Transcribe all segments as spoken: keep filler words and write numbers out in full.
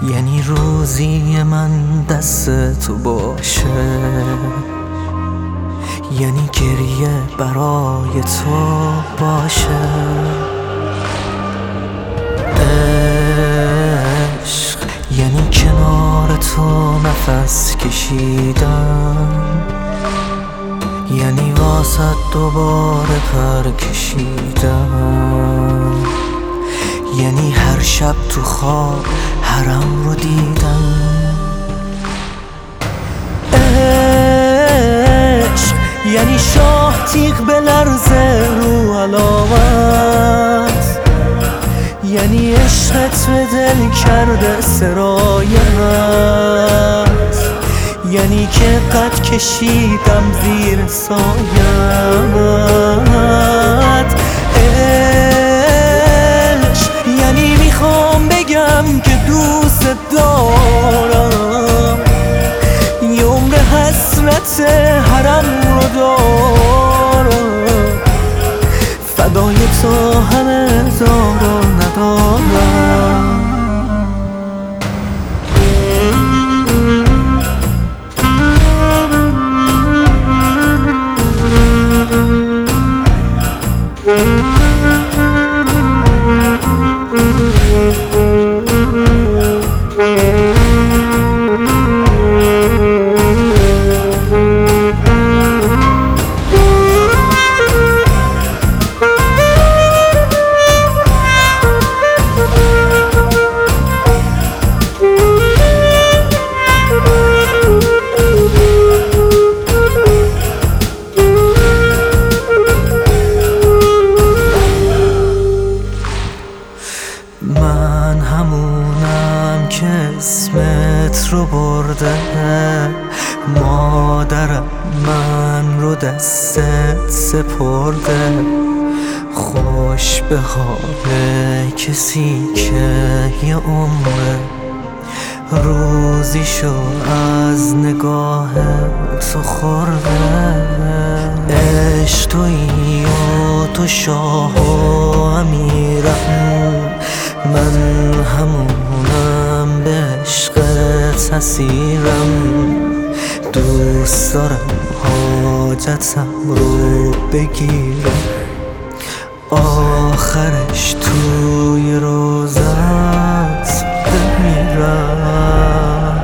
یعنی روزی من دست تو باشه، یعنی گریه برای تو باشه. عشق یعنی کنار تو نفس کشیدن، یعنی واسه دوباره پر کشیدن، یعنی هر شب تو خواب حرم رو دیدن. عشق یعنی شاه تیغ به لرزه رو علامت، یعنی عشقت به دل کرده سرایت، یعنی که قد کشیدم زیر سایت. عشق یعنی میخوام بگم که دوست دارم، یه عمر حسرت حرم رو دارم، فدای تو همه دارم ندارم. من همونم که اسمت رو برده، مادرم من رو دستت سپرده. خوش به حال کسی که یه عمره روزیشو از نگاه تو خورده. عشق تویی و تو شاه و امیرم، من همونم به عشقت اسیرم. دوست دارم حاجتم رو بگیرم، آخرش توی روزت بمیرم.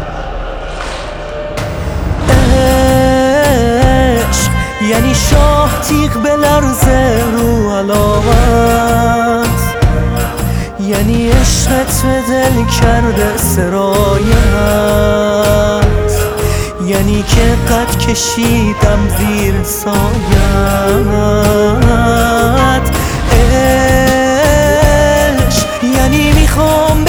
عشق یعنی شاه تیغ به لرزه رو علامت، یعنی عشقت به دل کرده سرایت، یعنی که قد کشیدم زیر سایت. عشق یعنی میخوام